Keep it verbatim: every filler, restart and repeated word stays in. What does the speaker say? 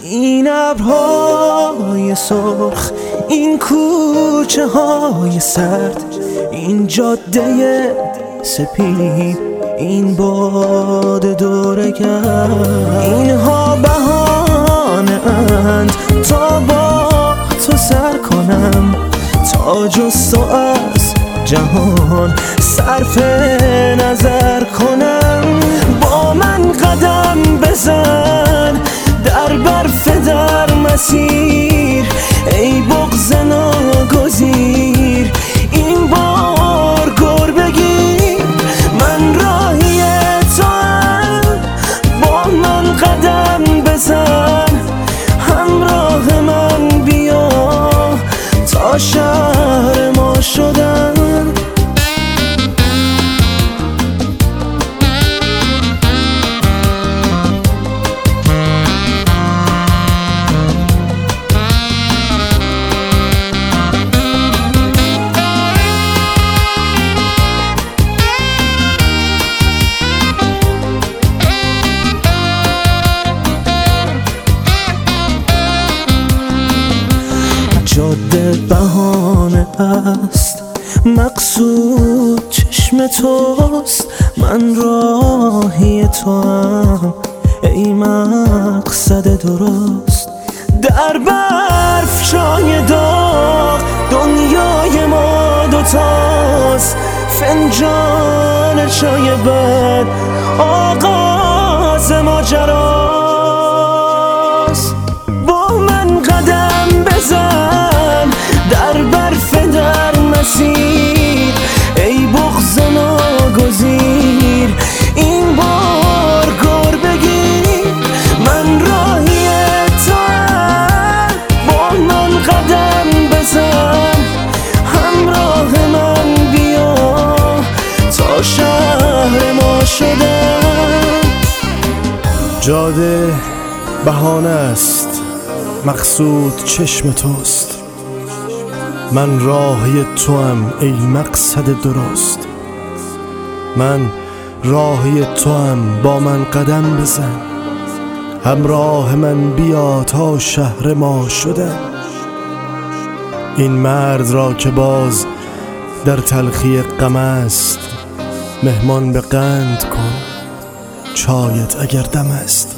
این ابرهای سرخ، این کوچه های سرد، این جاده سپید، این باد دورگرد، اینها بهانه اند تا با تو سر کنم، تا جز تو از جهان صرف نظر کنم. با من قدم بزن در برف در مسیر، ای بغض ناگزیر این بار گر بگیر. من راهی توام، با من قدم بزن، همراه من بیا تا شهر ما شدن. جاده بهانه است، مقصود چشم توست. من راهی توام، ای مقصد درست. در برف چای داغ دنیای ما دوتاست، فنجان چای بد آغاز ماجراست. با من قدم بزن در برف در مسیر، ای بغض ناگزیر این بار گر بگیر. من راهی توام، با من قدم بزن، همراه من بیا تا شهر ما شدن. جاده بهانه است، مقصود چشم توست. من راهی توام، ای مقصد درست. من راهی توام، با من قدم بزن، همراه من بیا تا شهر ما شدن. این مرد را که باز در تلخی غم است، مهمان به قند کن چایت اگر دم است.